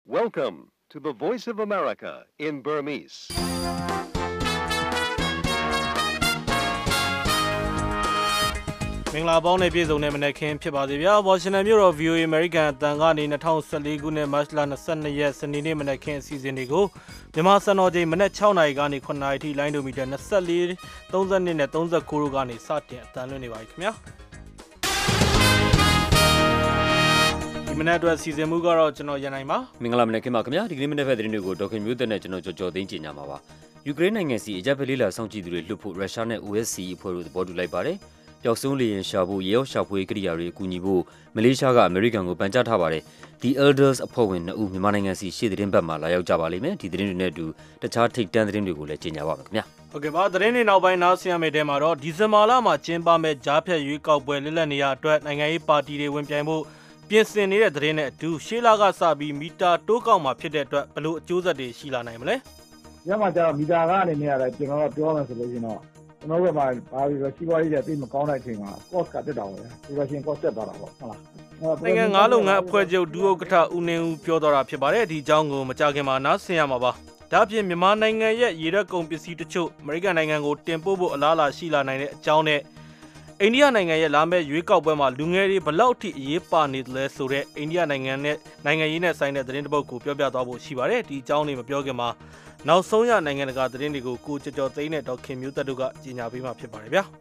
Welcome to the Voice of America in Burmese. ။မင်္ဂလာပေါင်းနဲ့ပြည်စုံတဲ့မနက်ခင်းဖြစ်ပါစေဗျာ။ Washington မြို့တော် VOA American အတန်ကနေ2014ခုနှစ်မတ်လ22ရက်စနေနေ့မနက်ခင်းအစီအစဉ်တွေကိုမြန်မာစံတော်ချိန်မနက်6နာရီကနေ9နာရီထိလိုင်းဒိုမီတာ24 32နဲ့39တို့ကနေစတင်အတန်လွှင့်နေပါပြီခင်ဗျာ။ဒီမနက်အတွက်စီစဉ်မှုကတော့ကျွန်တော်ရန်နိုင်ပါမင်္ဂလာမနက်ခင်းပါခင်ဗျာဒီကနေ့မနက်ဖက်သတင်းတွေကိုဒေါက်ခင်မျိုးသက်နဲ့ကျွန်တော်ကြော်သိန်းကြီးညာမှာပါယူကရိန်းနိုင်ငံစီအကြမ်းဖက်လေးလာစောင့်ကြည့်သူတွေလွတ်ဖို့ရုရှားနဲ့ OSCE အဖွဲ့တို့သဘောတူလိုက်ပါတယ်ပျောက်ဆုံးလေယာဉ်ရှာဖို့ရေရောက်ရှာဖွေကိရိယာတွေအကူအညီဖို့မလေးရှားကအမေရိကန်ကိုပန်ကြားထားပါတယ် The Elders အဖွဲ့ဝင်2ဦးမြန်မာနိုင်ငံစီရှေ့သတင်းဘက်မှာလာရောက်ကြပါလိမ့်မယ်ဒီသတင်းတွေနဲ့အတူတခြားထိပ်တန်းသတင်းတွေကိုလည်းကြီးညာပါမယ်ခင်ဗျာဟုတ်ကဲ့ပါသတင်းတွေနောက်ပိုင်းနားဆင်ရမယ့်တဲမှာတော့ဒီဇင်ဘာလမှာကျင်းပမယ့်ဂျားဖြတ်ရွေးကောက်ပွဲလက်လက်နေရအတွက်နိုင်ငံရေးပါတီတွေဝင်ပြိုင်ဖို့ပြင်ဆင်နေတဲ့သတင်းနဲ့အတူရှေးလာကစပြီးမီတာတိုးကောက်မှာဖြစ်တဲ့အတွက်ဘလို့အကျိုးဆက်တွေရှိလာနိုင်မလဲ။ညမှာကျတော့မီတာကနေနေရတယ်ကျွန်တော်တို့ပြောမယ်ဆိုလို့ရှိရင်တော့ကျွန်တော်တို့ကမှဘာပြီးတော့စီးပွားရေးတွေသိမကောင်းတဲ့အချိန်မှာ cost ကတက်တာပေါ့ဗျာ။ဒီလိုရှင် cost တက်သွားတာပေါ့ဟုတ်လား။နိုင်ငံငါးလုပ်ငန်းအဖွဲ့ချုပ်ဒုဥက္ကဋ္ဌဦးနေဦးပြောတော့တာဖြစ်ပါတယ်ဒီအကြောင်းကိုမကြခင်မှာနားဆင်ရမှာပါ။ဒါ့အပြင်မြန်မာနိုင်ငံရဲ့ရေတပ်ကုန်ပစ္စည်းတချို့အမေရိကန်နိုင်ငံကိုတင်ပို့ဖို့အလားအလာရှိလာနိုင်တဲ့အကြောင်းနဲ့အိန္ဒိယနိုင်ငံရဲ့လာမယ့်ရွေးကောက်ပွဲမှာလူငယ်တွေဘလောက်ထိအရေးပါနေသလဲဆိုတဲ့အိန္ဒိယနိုင်ငံနဲ့နိုင်ငံရေးနဲ့ဆိုင်တဲ့သတင်းတစ်ပုဒ်ကိုပြောပြသွားဖို့ရှိပါတယ်ဒီအကြောင်းလေးမပြောခင်မှာနောက်ဆုံးရနိုင်ငံတကာသတင်းတွေကိုကိုကျော်သိန်းနဲ့ဒေါက်ခင်မျိုးသက်တို့ကကြီးညာပေးမှာဖြစ်ပါတယ်ဗျာ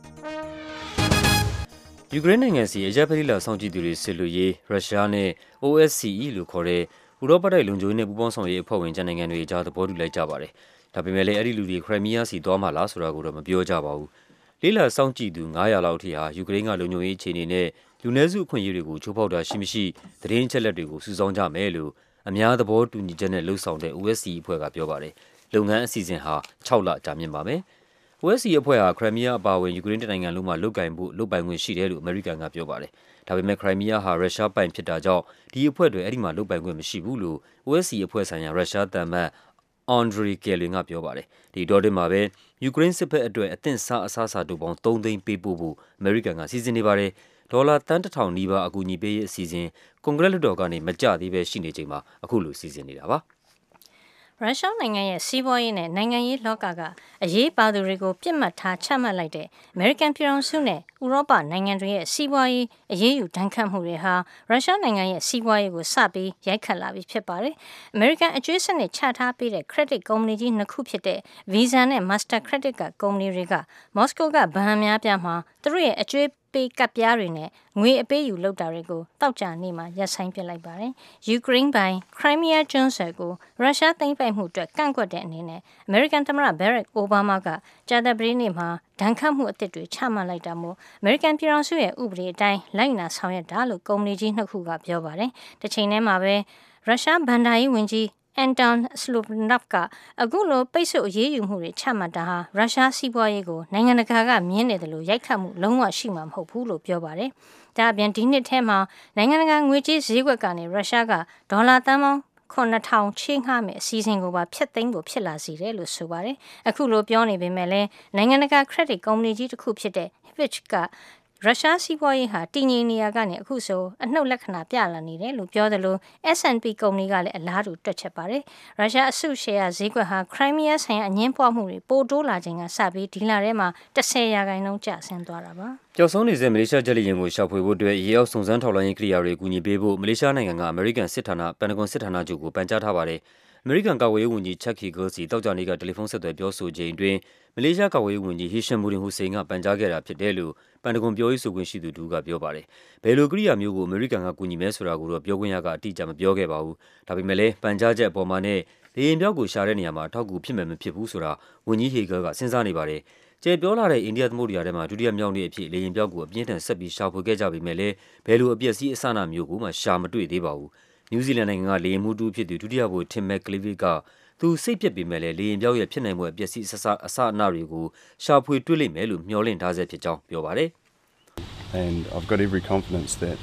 ယူကရိန်းနိုင်ငံစီအကြမ်းဖက်လေးလာစောင့်ကြည့်သူတွေဆစ်လူရေးရုရှားနဲ့ OSCE လို့ခေါ်တဲ့ဥရောပတိုက်လုံခြုံရေးနဲ့ပူးပေါင်းဆောင်ရွက်အဖွဲ့ဝင်နိုင်ငံတွေအကြားသဘောတူလိုက်ကြပါတယ်ဒါပေမဲ့လည်းအဲ့ဒီလူတွေခရိုင်မီးယားစီသွားမှလားဆိုတာကိုတော့မပြောကြပါဘူးလေးလာစောင့်ကြည့်သူ900လောက်ထိဟာယူကရိန်းကလုံခြုံရေးအခြေအနေနဲ့လူနည်းစုအခွင့်အရေးတွေကိုချိုးဖောက်တာရှိမရှိသတင်းချက်လက်တွေကိုစုဆောင်းကြမယ်လို့အများသဘောတူညီချက်နဲ့လှုပ်ဆောင်တဲ့ OSCE အဖွဲ့ကပြောပါတယ်။လုပ်ငန်းအစီအစဉ်ဟာ6လကြာမြင့်ပါမယ်။ OSCE အဖွဲ့ဟာခရိုင်မီးယားအပါအဝင်ယူကရိန်းနိုင်ငံလုံးမှာလုပ်ပိုင်ခွင့်ရှိတယ်လို့အမေရိကန်ကပြောပါတယ်။ဒါပေမဲ့ခရိုင်မီးယားဟာရုရှားပိုင်ဖြစ်တာကြောင့်ဒီအဖွဲ့တွေအဲ့ဒီမှာလုပ်ပိုင်ခွင့်မရှိဘူးလို့ OSCE အဖွဲ့ဆိုင်ရာရုရှားသံမတ်Andrei Kelin ကပြောပါတယ်။ဒီတော့တင်မှာပဲယူကရိန်းစစ်ဘက်အတွက်အသင့်စားအစားအစာတို့ပေါင်း3သိန်းပေးပို့ဖို့အမေရိကန်ကစီစဉ်နေပါတယ်။ဒေါ်လာတန်1000နီးပါးအကူအညီပေးရေးအစီအစဉ်ကွန်ဂရက်လွှတ်တော်ကနေမကြသေးပဲရှိနေချိန်မှာအခုလိုစီစဉ်နေတာပါ။ရုရှားနိုင်ငံရဲ့စီးပွားရေးနဲ့နိုင်ငံရေးလောကကအရေးပါသူတွေကိုပြစ်မှတ်ထားချမှတ်လိုက်တဲ့အမေရိကန်ပြည်ထောင်စုနဲ့ဥရောပနိုင်ငံတွေရဲ့စီးပွားရေးအရေးယူဒဏ်ခတ်မှုတွေဟာရုရှားနိုင်ငံရဲ့စီးပွားရေးကိုစပြီးရိုက်ခတ်လာပြီးဖြစ်ပါတယ်။အမေရိကန်အကျွေးစနစ်ချထားပေးတဲ့ credit ကုမ္ပဏီကြီး2ခုဖြစ်တဲ့ Visa နဲ့ Master Credit ကကုမ္ပဏီတွေကမော်စကိုကဘဏ်များပြားမှာသူတို့ရဲ့အကျွေးပေးကပ်ပြားတွေနဲ့ငွေအပေးယူလုပ်တာတွေကိုတောက်ကြနေမှာရပ်ဆိုင်းပစ်လိုက်ပါတယ်။ယူကရိန်းပိုင်ခရိုင်းမီးယားကျွန်းဆွယ်ကိုရုရှားသိမ်းပိုက်မှုအတွက်ကန့်ကွက်တဲ့အနေနဲ့အမေရိကန်သမ္မတဘရက်အိုဘားမားကကြာသပတေးနေ့မှာဒဏ်ခတ်မှုအသစ်တွေချမှတ်လိုက်တာမို့အမေရိကန်ပြည်ထောင်စုရဲ့ဥပဒေအတိုင်းလိုက်နာဆောင်ရွက်တာလို့ကုမ္ပဏီကြီး2ခုကပြောပါတယ်။တစ်ချိန်တည်းမှာပဲရုရှားဘဏ္ဍာရေးဝန်ကြီးAnton Slovnov ကအခုလိုပိတ်ဆို့အရေးယူမှုတွေချမှတ်တာဟာရုရှားစီးပွားရေးကိုနိုင်ငံတကာကမြင်နေတယ်လို့ရိုက်ခတ်မှုလုံးဝရှိမှာမဟုတ်ဘူးလို့ပြောပါတယ်။ဒါအပြင်ဒီနှစ်ထဲမှာနိုင်ငံတကာငွေကြေးဈေးကွက်ကနေရုရှားကဒေါ်လာသန်းပေါင်း9000ချေးငှားမယ်အစီအစဉ်ကိုပါဖျက်သိမ်းဖို့ဖြစ်လာစေတယ်လို့ဆိုပါတယ်။အခုလိုပြောနေပေမဲ့လည်းနိုင်ငံတကာ credit ကုမ္ပဏီကြီးတစ်ခုဖြစ်တဲ့ Fitch ကရုရှားစီးပွားရေးဟာတည်ငြိမ်နေရကနေအခုဆိုအနှုတ်လက္ခဏာပြလာနေတယ်လို့ပြောသလို S&P ကုမ္ပဏီကလည်းအလားတူတွက်ချက်ပါတယ်။ရုရှားအစုရှယ်ယာဈေးကွက်ဟာခရိုင်းမီးယားဆိုင်ရာအငင်းပွားမှုတွေပိုတိုးလာချိန်ကစပြီးဒီလထဲမှာ10%ကျဆင်းသွားတာပါ။ကျောက်ဆုံးနေတဲ့မလေးရှားဂျက်လီယန်ကိုရှာဖွေဖို့အတွက်ရေအောက်စုံစမ်းထောက်လှမ်းရေးကိရိယာတွေအကူအညီပေးဖို့မလေးရှားနိုင်ငံကအမေရိကန်စစ်ဌာနပန်တဂွန်စစ်ဌာနချုပ်ကိုပန်ကြားထားပါတယ်။အမေရိကန်ကာကွယ်ရေးဝန်ကြီးချက်ခီဂိုစီတောက်ကြနေကတယ်လီဖုန်းဆက်သွယ်ပြောဆိုချိန်တွင်မလေးရှားကာကွယ်ရေးဝန်ကြီးဟီရှမ်မူရင်ဟူစိန်ကပန်ကြားခဲ့တာဖြစ်တယ်လို့ပန်တဂွန်ပြောရေးဆိုခွင့်ရှိသူတူကပြောပါတယ်။ဘယ်လိုကိရိယာမျိုးကိုအမေရိကန်ကကူညီမဲဆိုတာကိုတော့ပြောခွင့်ရကအတိအကျမပြောခဲ့ပါဘူး။ဒါပေမဲ့လည်းပန်ကြားချက်အပေါ်မှာနဲ့လေယာဉ်ပြောက်ကိုရှာတဲ့နေရာမှာထောက်ကူဖြစ်မယ်မဖြစ်ဘူးဆိုတာဝန်ကြီးဟီဂါကစဉ်းစားနေပါတယ်။ကျေပြောလာတဲ့အိန္ဒိယသမုဒ္ဒရာထဲမှာဒုတိယမြောက်နေ့အဖြစ်လေယာဉ်ပြောက်ကိုအပြင်းထန်ဆက်ပြီးရှာဖွေခဲ့ကြပေမဲ့လည်းဘယ်လိုအပျက်စီးအစအနမျိုးကိုမှရှာမတွေ့သေးပါဘူး။နယူးဇီလန်နိုင်ငံကလေယာဉ်မှုတူဖြစ်သူဒုတိယဗိုလ်ထင်မက်ကလီဗစ်ကသူစိတ်ပြက်ပေမဲ့လည်းလေယာဉ်ပြောက်ရဲ့ဖြစ်နိုင်မှုအပျက်စီးအစအနတွေကိုရှာဖွေတွေ့လိမ့်မယ်လို့မျှော်လင့်ထားဆဲဖြစ်ကြောင်းပြောပါတယ်။ And I've got every confidence that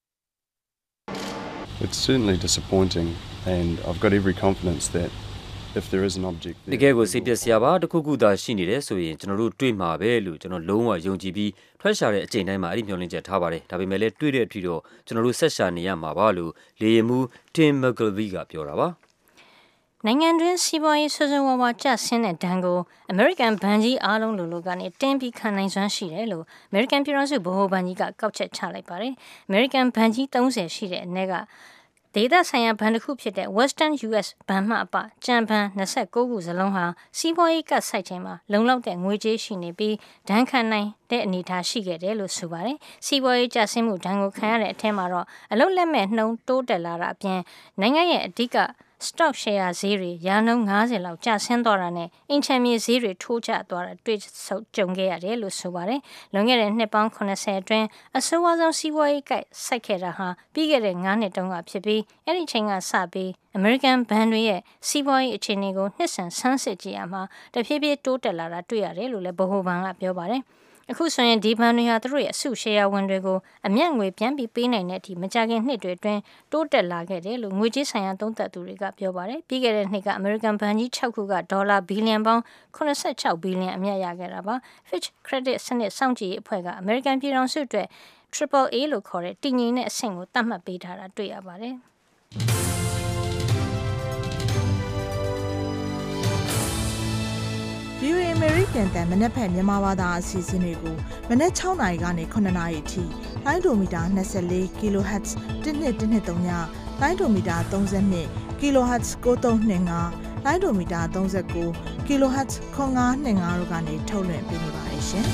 it's certainly disappointing and I've got every confidence that if there is an object တကယ်ကိုစိတ်ပျက်စရာပါတစ်ခုခုသာရှိနေတယ်ဆိုရင်ကျွန်တော်တို့တွေ့မှာပဲလို့ကျွန်တော်လုံးဝယုံကြည်ပြီးထွက်ရှာတဲ့အချိန်တိုင်းမှာအဲ့ဒီမျှော်လင့်ချက်ထားပါတယ်ဒါပေမဲ့လည်းတွေ့တဲ့အထိတော့ကျွန်တော်တို့ဆက်ရှာနေရမှာပါလို့လေယာဉ်မှူး Tim McGilvey ကပြောတာပါနိုင်ငံတွင်းစီးပွားရေးဆွဆွဝါးဝါကျဆင်းတဲ့ဒဏ်ကိုအမေရိကန်ဘဏ်ကြီးအားလုံးလိုကနေတင်းပြီးခံနိုင်စွမ်းရှိတယ်လို့အမေရိကန်ပြည်ထောင်စုဗဟိုဘဏ်ကြီးကကောက်ချက်ချလိုက်ပါတယ်။အမေရိကန်ဘဏ်ကြီး30ရှိတဲ့အနက်ကဒေသဆိုင်ရာဘဏ်တစ်ခုဖြစ်တဲ့ Western US ဘဏ်မှအပကြံဘဏ်29ခုစလုံးဟာစီးပွားရေးကတ်ဆိုင်ချိန်မှာလုံလောက်တဲ့ငွေကြေးရှိနေပြီးဒဏ်ခံနိုင်တဲ့အနေအထားရှိခဲ့တယ်လို့ဆိုပါတယ်။စီးပွားရေးကျဆင်းမှုဒဏ်ကိုခံရတဲ့အထက်မှာတော့အလုတ်လက်မဲ့နှုန်းတိုးတက်လာတာအပြင်နိုင်ငံရဲ့အဓိကstock share ဈေးတွေရာနှုန်း90လောက်ကျဆင်းသွားတာနဲ့အင်ချန်မြေဈေးတွေထိုးကျသွားတာတွေ့ကြုံခဲ့ရတယ်လို့ဆိုပါတယ်။လွန်ခဲ့တဲ့နှစ်ပေါင်း80အတွင်းအဆိုးအဆုံးစီးပွားရေးကိုက်စိုက်ခဲ့တာဟာပြီးခဲ့တဲ့9နှစ်တုန်းကဖြစ်ပြီးအဲ့ဒီချိန်ကစပြီးအမေရိကန်ဘဏ်တွေရဲ့စီးပွားရေးအခြေအနေကိုနှစ်ဆန်ဆန်းစစ်ကြည့်ရမှာတဖြည်းဖြည်းတိုးတက်လာတာတွေ့ရတယ်လို့လည်းဗဟိုဘဏ်ကပြောပါတယ်။အခုဆိုရင်ဒီဘဏ်တွေဟာသူတို့ရဲ့အစုရှယ်ယာဝင်တွေကိုအမြတ်ငွေပြန်ပြီးပေးနိုင်တဲ့အထိမကြခင်နှစ်တွေအတွင်းတိုးတက်လာခဲ့တယ်လို့ငွေကြေးဆိုင်ရာသုံးသပ်သူတွေကပြောပါတယ်။ပြီးခဲ့တဲ့နှစ်ကအမေရိကန်ဘဏ်ကြီး6ခုကဒေါ်လာဘီလီယံပေါင်း86ဘီလီယံအမြတ်ရခဲ့တာပါ။ Fitch Credit စနစ်စောင့်ကြည့်ရေးအဖွဲ့ကအမေရိကန်ပြည်ထောင်စုအတွက် AAA လို့ခေါ်တဲ့တည်ငြိမ်တဲ့အဆင့်ကိုသတ်မှတ်ပေးထားတာတွေ့ရပါတယ်။ VOA American တန်မနက်ဖက်မြန်မာဘာသာအစီအစဉ်တွေကိုမနက်6နာရီကနေ9နာရီအထိလိုင်းဒိုမီတာ24 kHz 1213ညလိုင်းဒိုမီတာ32 kHz 9325လိုင်းဒိုမီတာ39 kHz 9525တို့ကနေထုတ်လွှင့်ပေးနေပါတယ်ရှင်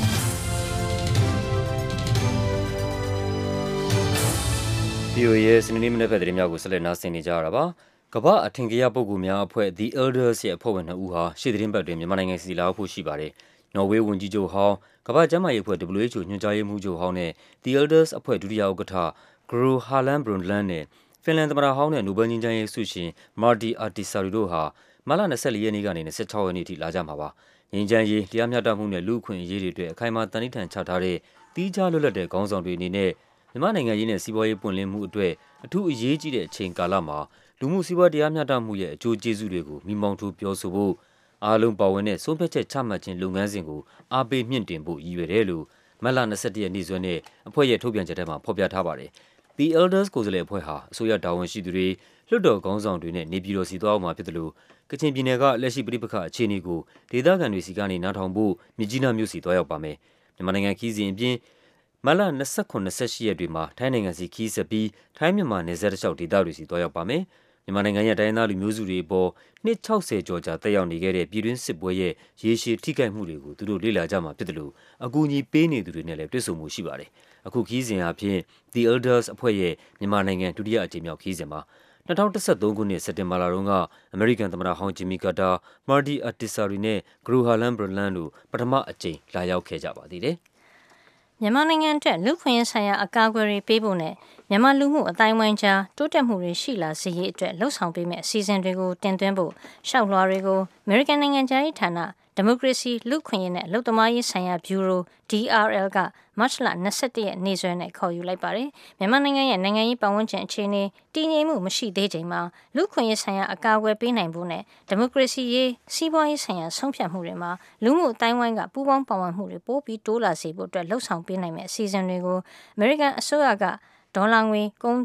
။ VOA ရဲ့စနေနေ့မနက်ဖက်သတင်းများကိုဆက်လက်နားဆင်နေကြရတာပါကမ္ဘာအထင်ကရပုဂ္ဂိုလ်များအဖွဲ့ The Elders ရဲ့အဖွဲ့ဝင်2ဦးဟာရှေ့သတင်းပတ်တွင်မြန်မာနိုင်ငံစီလာဖို့ရှိပါတယ်။နော်ဝေးဝန်ကြီးချုပ်ဟောင်းကမ္ဘာ့ကျန်းမာရေးအဖွဲ့ WHO ညွှန်ကြားရေးမှူးချုပ်ဟောင်းနဲ့ The Elders အဖွဲ့ဒုတိယဥက္ကဋ္ဌ Gro Harlem Brundtland နဲ့ဖင်လန်သမ္မတဟောင်းနဲ့နိုဘယ်ငြိမ်းချမ်းရေးဆုရှင် Marty Ahtisaari တို့ဟာမတ်လ24ရက်နေ့ကနေ26ရက်နေ့ထိလာကြမှာပါ။ငြိမ်းချမ်းရေးတရားမျှတမှုနဲ့လူ့အခွင့်အရေးတွေအတွက်အခိုင်အမာတန်ဋိဌာန်ချထားတဲ့သီးခြားလွတ်လပ်တဲ့ခေါင်းဆောင်တွေအနေနဲ့မြန်မာနိုင်ငံရေးနဲ့စီးပွားရေးပွင့်လင်းမှုအတွက်အထူးအရေးကြီးတဲ့အချိန်ကာလမှာလူမှုစီးပွားတရားမျှတမှုရဲ့အကျိုးကျေးဇူးတွေကိုမိမောင်းထိုးပြောဆိုဖို့အားလုံးပါဝင်တဲ့ဆုံးဖြတ်ချက်ချမှတ်ခြင်းလုပ်ငန်းစဉ်ကိုအားပေးမြင့်တင်ဖို့ရည်ရွယ်တယ်လို့မတ်လ21ရက်နေ့စွဲနဲ့အဖွဲ့ရဲ့ထုတ်ပြန်ချက်ထဲမှာဖော်ပြထားပါတယ်။ The Elders ကိုယ်စားလှယ်အဖွဲ့ဟာအစိုးရတာဝန်ရှိသူတွေလွှတ်တော်ခေါင်းဆောင်တွေနဲ့နေပြည်တော်စီသွားအောင်မှာဖြစ်တယ်လို့ကချင်ပြည်နယ်ကလက်ရှိပြည်ပခါအခြေအနေကိုဒေသခံတွေစီကနေနားထောင်ဖို့မြကြီးနားမြို့စီသွားရောက်ပါမယ်။မြန်မာနိုင်ငံခီးစဉ်အပြင်မတ်လ29-28ရက်တွေမှာထိုင်းနိုင်ငံစီခီးဆက်ပြီးထိုင်းမြန်မာနယ်စပ်တစ်လျှောက်ဒေသတွေစီသွားရောက်ပါမယ်။မြန်မာနိုင်ငံရဲ့တိုင်းသားလူမျိုးစုတွေအပေါ်နှစ်60ကျော်ကြာတက်ရောက်နေခဲ့တဲ့ပြည်တွင်းစစ်ပွဲရဲ့ရေရှည်ထိခိုက်မှုတွေကိုသူတို့လေ့လာကြမှာဖြစ်တယ်လို့အကူအညီပေးနေသူတွေနဲ့လည်းတွေ့ဆုံမှုရှိပါတယ်။အခုခီးစဉ်အဖြစ် The Elders အဖွဲ့ရဲ့မြန်မာနိုင်ငံဒုတိယအကြိမ်မြောက်ခီးစဉ်မှာ2013ခုနှစ်စက်တင်ဘာလတုန်းကအမေရိကန်သမ္မတဟောင်းဂျင်မီကာတာ Marty Ahtisaari နဲ့ Gro Harlem Brundtland တို့ပထမအကြိမ်လာရောက်ခဲ့ကြပါသေးတယ်။မြန်မာနိုင်ငံအတွက်လူခွင့်ရေးဆိုင်ရာအကာအကွယ်တွေပေးဖို့နဲ့မြန်မာလူမှုအတိုင်းအဝိုင်းကြားတိုးတက်မှုတွေရှိလာစေရေးအတွက်လှုံ့ဆော်ပေးမယ့်အစီအစဉ်တွေကိုတင်သွင်းဖို့ရှောက်လွှာတွေကိုအမေရိကန်နိုင်ငံသားရေးဌာနဒီမိုကရေစီလူခွင့်ရေးနဲ့အလုပ်သမားရေးဆိုင်ရာဘျူရို DRL ကမတ်လ21ရက်နေ့စွဲနဲ့ခေါ်ယူလိုက်ပါတယ်။မြန်မာနိုင်ငံရဲ့နိုင်ငံရေးပတ်ဝန်းကျင်အခြေအနေတည်ငြိမ်မှုမရှိသေးချိန်မှာလူခွင့်ရေးဆိုင်ရာအကာအကွယ်ပေးနိုင်ဖို့နဲ့ဒီမိုကရေစီရေးစီးပွားရေးဆိုင်ရာဆုံးဖြတ်မှုတွေမှာလူမှုအတိုင်းဝိုင်းကပူးပေါင်းပါဝင်မှုတွေပိုပြီးတိုးလာစေဖို့အတွက်လှုံ့ဆော်ပေးနိုင်မယ့်အစီအစဉ်တွေကိုအမေရိကန်အစိုးရကဒေါ်လာငွေ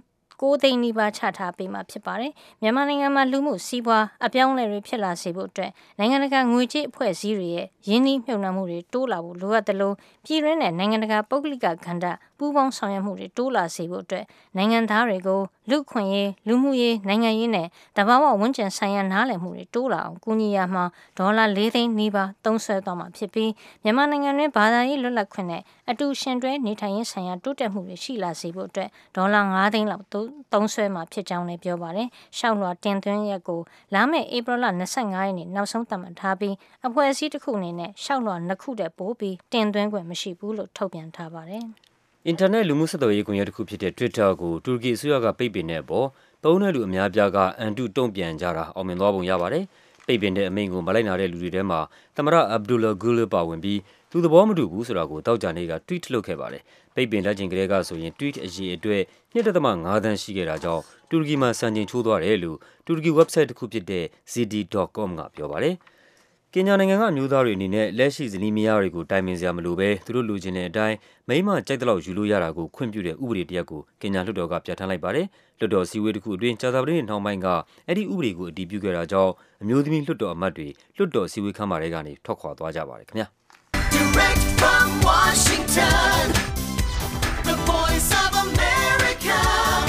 9သိန်းနီးပါးချထားပေးမှာဖြစ်ပါတယ်။မြန်မာနိုင်ငံမှာလူမှုစီးပွားအပြောင်းအလဲတွေဖြစ်လာစေဖို့အတွက်နိုင်ငံတကာငွေကြေးအဖွဲ့အစည်းတွေရဲ့ရင်းနှီးမြှုပ်နှံမှုတွေတိုးလာဖို့လိုအပ်တယ်လို့ပြည်တွင်းနဲ့နိုင်ငံတကာပုဂ္ဂလိကကဏ္ဍပူးပေါင်းဆောင်ရွက်မှုတွေတိုးလာစေဖို့အတွက်နိုင်ငံသားတွေကိုလူခွင့်ရေးလူမှုရေးနိုင်ငံရေးနဲ့တဘာဝဝန်းကျင်ဆိုင်ရာနားလည်မှုတွေတိုးလာအောင်ကူညီရမှာဒေါ်လာ4သိန်းနီးပါးသုံးစွဲသွားမှာဖြစ်ပြီးမြန်မာနိုင်ငံတွင်ဘာသာရေးလွတ်လပ်ခွင့်နဲ့အတူရှင်တွဲနေထိုင်ရေးဆိုင်ရာတိုးတက်မှုတွေရှိလာစေဖို့အတွက်ဒေါ်လာ5သိန်းလောက်သုံးစွဲမှာဖြစ်ကြောင်းလည်းပြောပါတယ်။ရှောက်လွှာတင်သွင်းရက်ကိုလာမယ့်ဧပြီလ25ရက်နေ့နောက်ဆုံးသတ်မှတ်ထားပြီးအဖွဲ့အစည်းတစ်ခုအနေနဲ့ရှောက်လွှာ2ခုတည်းပို့ပြီးတင်သွင်းခွင့်မရှိဘူးလို့ထုတ်ပြန်ထားပါတယ်။အင်တာနက်လူမှုဆက်သွယ်ရေးကွန်ရက်တစ်ခုဖြစ်တဲ့ Twitter ကိုတူရကီအစိုးရကပိတ်ပင်တဲ့အပေါ်သုံးတဲ့လူအများပြားကအန်တုတုံ့ပြန်ကြတာအောင်မြင်သွားပုံရပါတယ်။ပိတ်ပင်တဲ့အမိန့်ကိုမလိုက်နာတဲ့လူတွေထဲမှာသမ္မတ Abdullah Gül ပါဝင်ပြီးသူသူသဘောမတူဘူးဆိုတာကိုတောက်ကြနေက tweet လုပ်ခဲ့ပါတယ်။ပိတ်ပင်လက်ကျင်ကလေးကဆိုရင် tweet အရေးအတွက် 2.5 သန်းရှိခဲ့တာကြောင့်တူရကီမှာစံချိန်ချိုးသွားတယ်လို့တူရကီ website တစ်ခုဖြစ်တဲ့ zd.com ကပြောပါတယ်။ကင်ညာနိုင်ငံကအမျိုးသားတွေအနေနဲ့လက်ရှိဇနီးမယားတွေကိုတိုင်ပင်စရာမလိုဘဲသူတို့လိုချင်တဲ့အတိုင်းမိန်းမကြိုက်တဲ့လောက်ယူလို့ရတာကိုခွင့်ပြုတဲ့ဥပဒေတစ်ရပ်ကိုကင်ညာလွှတ်တော်ကပြဋ္ဌာန်းလိုက်ပါတယ်။လွှတ်တော်စည်းဝေးတစ်ခုအတွင်းကြာသပတေးနေ့နှောင်းပိုင်းကအဲ့ဒီဥပဒေကိုအတည်ပြုခဲ့တာကြောင့်အမျိုးသမီးလွှတ်တော်အမတ်တွေလွှတ်တော်စည်းဝေးခန်းမထဲကနေထွက်ခွာသွားကြပါတယ်ခင်ဗျာ။ Direct from Washington, the voice of America,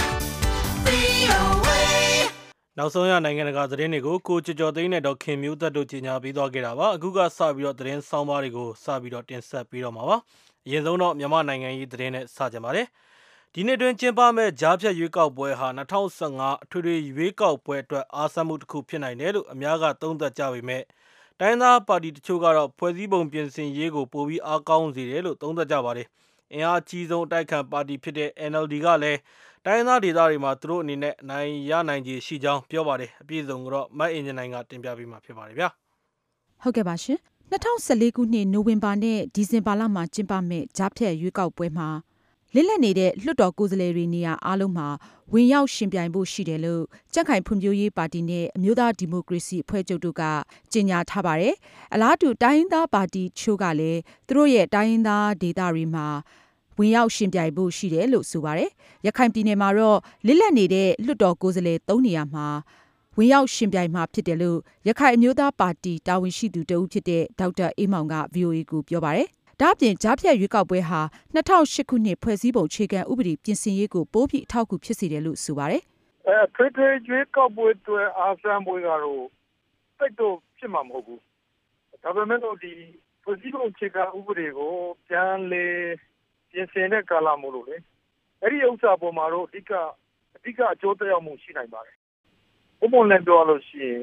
VOA. နောက်ဆုံးရနိုင်ငံတကာသတင်းတွေကိုကိုကျော်သိန်းနဲ့ဒေါက်ခင်မျိုးသက်တို့ကြီးညာပေးသွားခဲ့တာပါအခုကစပြီးတော့သတင်းဆောင်းပါးတွေကိုစပြီးတော့တင်ဆက်ပေးတော့မှာပါအရင်ဆုံးတော့မြန်မာနိုင်ငံရေးသတင်းနဲ့စကြပါတယ်ဒီနေ့တွင်ကျင်းပမဲ့ကြားဖြတ်ရွေးကောက်ပွဲဟာ2015အထွေထွေရွေးကောက်ပွဲအတွက်အားစပ်မှုတစ်ခုဖြစ်နိုင်တယ်လို့အများကသုံးသပ်ကြပေမဲ့တိုင်းသားပါတီတချို့ကတော့ဖွဲ့စည်းပုံပြင်ဆင်ရေးကိုပိုပြီးအားကောင်းစေတယ်လို့သုံးသပ်ကြပါတယ်အင်အားကြီးဆုံးအတိုက်ခံပါတီဖြစ်တဲ့ NLD ကလည်းတိုင်းသားဒေသတွေမှာသူတို့အနေနဲ့နိုင်ရနိုင်ခြေရှိကြောင်းပြောပါတယ်အပြည့်စုံကတော့မတ်အင်ဂျင်နိုင်ကတင်ပြပေးမှာဖြစ်ပါတယ်ဗျာဟုတ်ကဲ့ပါရှင်2014ခုနှစ်နိုဝင်ဘာနဲ့ဒီဇင်ဘာလမှာကျင်းပမဲ့ကြားဖြတ်ရွေးကောက်ပွဲမှာလစ်လက်နေတဲ့လွှတ်တော်ကိုယ်စားလှယ်တွေနေရာအားလုံးမှာဝင်ရောက်ရှင်ပြိုင်ဖို့ရှိတယ်လို့ကြံ့ခိုင်ဖွံ့ဖြိုးရေးပါတီနဲ့အမျိုးသားဒီမိုကရေစီအဖွဲ့ချုပ်တို့ကကြေညာထားပါတယ်အလားတူတိုင်းရင်းသားပါတီချို့ကလည်းသူတို့ရဲ့တိုင်းရင်းသားဒေသတွေမှာဝင်ရောက်ရှင်ပြိုင်ဖို့ရှိတယ်လို့ဆိုပါတယ်ရခိုင်ပြည်နယ်မှာတော့လစ်လက်နေတဲ့လွှတ်တော်ကိုယ်စားလှယ်3နေရာမှာဝင်ရောက်ရှင်ပြိုင်မှာဖြစ်တယ်လို့ရခိုင်အမျိုးသားပါတီတာဝန်ရှိသူတဦးဖြစ်တဲ့ဒေါက်တာအေးမောင်က VOA ကိုပြောပါတယ်ဒါ့အပြင်ကြားဖြတ်ရွေးကောက်ပွဲဟာ2008ခုနှစ်ဖွဲ့စည်းပုံအခြေခံဥပဒေပြင်ဆင်ရေးကိုပိုးပြီးအထောက်အကူဖြစ်စေတယ်လို့ဆိုပါတယ်ထွေထွေရွေးကောက်ပွဲတွေအားစမ်းပွဲကတော့တိတ်တော့ဖြစ်မှာမဟုတ်ဘူးဒါပေမဲ့တော့ဒီဖွဲ့စည်းပုံအခြေခံဥပဒေကိုပြန်လေပြင်ဆင်တဲ့ကာလမို့လို့လေအဲ့ဒီဥစ္စာပေါ်မှာတော့အဓိကအကျိုးသက်ရောက်မှုရှိနိုင်ပါတယ်ဘုံဘုံနဲ့ပြောလို့ရှိရင်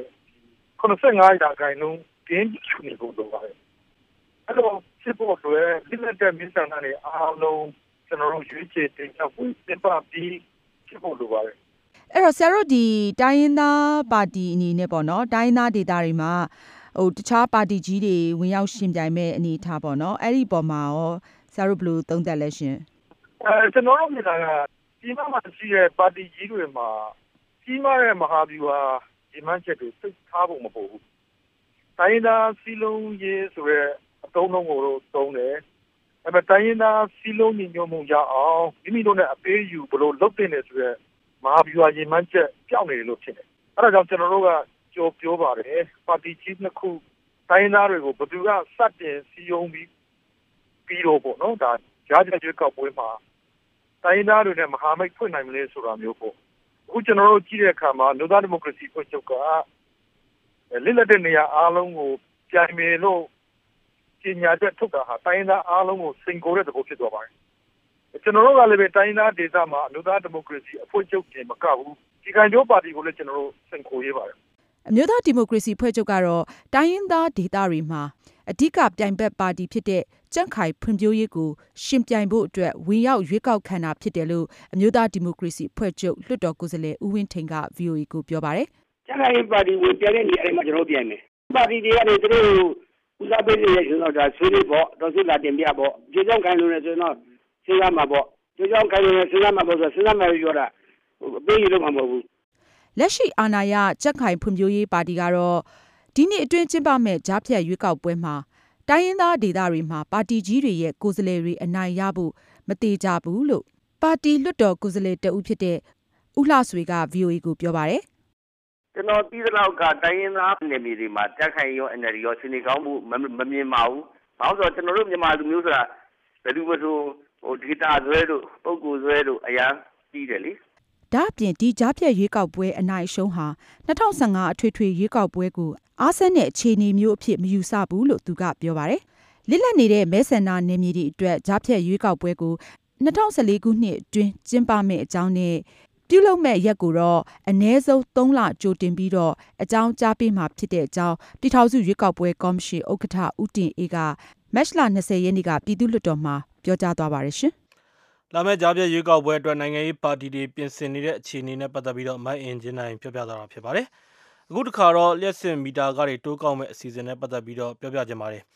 85ရာခိုင်နှုန်းဂိမ်းချူနေဖို့လိုပါတယ်အဲ့တော့ဖြစ်ဖို့အတွက်ဒီလက်တဲ့မိဆောင်တွေအားလုံးကျွန်တော်တို့ရွေးချယ်တင်ပြဖို့ပြင်ပပြီးဖြစ်ဖို့လိုပါတယ်အဲ့တော့ဆရာတို့ဒီတိုင်းရင်းသားပါတီအနေနဲ့ပေါ့နော်တိုင်းရင်းသားဒေသတွေမှာတခြားပါတီကြီးတွေဝင်ရောက်ရှင်ပြိုင်မဲ့အနေထားပေါ့နော်အဲ့ဒီပေါ်မှာရောဆရာတို့ဘယ်လိုသုံးသပ်လဲရှင်ကျွန်တော်တို့မြင်တာကဒီမှာရှိတဲ့ပါတီကြီးတွေမှာကြီးမားတဲ့မဟာဗျူဟာဒီမှန်းချက်တွေသိထားဖို့မဟုတ်ဘူးတိုင်းရင်းသားစီလုံးရေးဆိုတဲ့အတုံးလုံးကိုတော့သုံးတယ်အဲ့မဲ့တိုင်းရင်းသားစီလုံးညီညွတ်မှုရအောင်မိမိတို့နဲ့အပေးယူဘယ်လိုလုပ်တင်နေဆိုတဲ့မဟာဗျူဟာရည်မှန်းချက်ကြောက်နေတယ်လို့ဖြစ်တယ်အဲ့ဒါကြောင့်ကျွန်တော်တို့ကကြော်ပြောပါတယ်ပါတီကြီးနှစ်ခုတိုင်းရင်းသားတွေကိုဘယ်သူကစတင်စီယုံပြီးတော့ပေါ့နော်ဒါကြားကြွေးကောက်ပွဲမှာတိုင်းရင်းသားတွေနဲ့မဟာမိတ်ဖွင့်နိုင်မလဲဆိုတာမျိုးပေါ့အခုကျွန်တော်တို့ကြည့်တဲ့အခါမှာလူသားဒီမိုကရေစီဖွဲ့ချုပ်ကလစ်လက်တဲ့နေရာအားလုံးကိုကြိုင်မယ်လို့ကြေညာချက်ထုတ်တာဟာတိုင်းရင်းသားအားလုံးကိုစိန်ခေါ်တဲ့သဘောဖြစ်သွားပါတယ်ကျွန်တော်တို့ကလည်းပဲတိုင်းရင်းသားဒေသမှာလူသားဒီမိုကရေစီအဖွဲ့ချုပ်ပြင်မကဘူးဒီကံကျိုးပါတီကိုလည်းကျွန်တော်တို့စိန်ခေါ်ရေးပါတယ်အမျိုးသားဒီမိုကရေစီဖွဲ့ချုပ်ကတော့တိုင်းရင်းသားဒေသတွေမှာအဓိကပြိုင်ဘက်ပါတီဖြစ်တဲ့ကြံ့ခိုင်ဖွံ့ဖြိုးရေးကိုရှင်ပြိုင်ဖို့အတွက်ဝင်ရောက်ရွေးကောက်ခံတာဖြစ်တယ်လို့အမျိုးသားဒီမိုကရေစီဖွဲ့ချုပ်လွှတ်တော်ကိုယ်စားလှယ်ဦးဝင်းထိန်က VOA ကိုပြောပါတယ်ကြံ့ခိုင်ပါတီကိုပြိုင်တဲ့နေရာတွေမှာကျွန်တော်ပြိုင်မယ်ပါတီတွေကနေသူတို့ဦးစားပေးနေတဲ့ကျွန်တော်ဒါဆွေးနွေးဖို့တော့ဆွေးလာတင်ပြဖို့ကြေကြောင်းခိုင်လို့လည်းဆိုတော့စဉ်းစားမှာပေါ့ကြေကြောင်းခိုင်လို့လည်းစဉ်းစားမှာပေါ့ဆိုစဉ်းစားမှာပြောတာအပေးရလို့မှာမဟုတ်ဘူးလက်ရှိအာဏာရကြက်ခိုင်ဖွံ့ဖြိုးရေးပါတီကတော့ဒီနှစ်အတွင်းကျင်းပမဲ့ကြားဖြတ်ရွေးကောက်ပွဲမှာတိုင်းရင်းသားဒေသတွေမှာပါတီကြီးတွေရဲ့ကိုယ်စားလှယ်တွေအနိုင်ရဖို့မတေချာဘူးလို့ပါတီလွှတ်တော်ကိုယ်စားလှယ်တဦးဖြစ်တဲ့ဦးလှဆွေက VOA ကိုပြောပါတယ်ကျွန်တော်ပြီးတဲ့လောက်ကတိုင်းရင်းသားနယ်မြေတွေမှာကြက်ခိုင်ရော NLD ရောရှင်နေကောင်းမှုမမြင်ပါဘူး။ဘာလို့ဆိုတော့ကျွန်တော်တို့မြန်မာလူမျိုးဆိုတာဘယ်သူမှဒေတာဆွဲလို့ပုံကိုဆွဲလို့အရာကြီးတယ်လေဒါ့အပြင်ဒီကြားဖြတ်ရွေးကောက်ပွဲအနိုင်အရှုံးဟာ2015အထွေထွေရွေးကောက်ပွဲကိုအားစက်တဲ့အခြေအနေမျိုးအဖြစ်မယူဆဘူးလို့သူကပြောပါတယ်။လစ်လက်နေတဲ့မဲဆန္ဒနယ်မြေတွေအတွက်ကြားဖြတ်ရွေးကောက်ပွဲကို2014ခုနှစ်အတွင်းကျင်းပမယ့်အကြောင်းနဲ့ပြုလုပ်မဲ့ရက်ကိုတော့အနည်းဆုံး3လကြိုတင်ပြီးတော့အကြောင်းကြားပေးမှာဖြစ်တဲ့အကြောင်းပြည်ထောင်စုရွေးကောက်ပွဲကော်မရှင်ဥက္ကဋ္ဌဦးတင်အေးကမတ်လ20ရက်နေ့ကပြည်သူ့လွှတ်တော်မှာပြောကြားသွားပါတယ်ရှင်။လာမယ့်ကြားဖြတ်ရွေးကောက်ပွဲအတွက်နိုင်ငံရေးပါတီတွေပြင်ဆင်နေတဲ့အခြေအနေနဲ့ပတ်သက်ပြီးတော့မိုင်းအင်ဂျင်နိုင်ပြောပြသွားတာဖြစ်ပါတယ်။အခုတစ်ခါတော့လျှက်စစ်မီတာကားတွေတိုးကောက်မဲ့အစီအစဉ်နဲ့ပတ်သက်ပြီးတော့ပြောပြကြပါတယ်။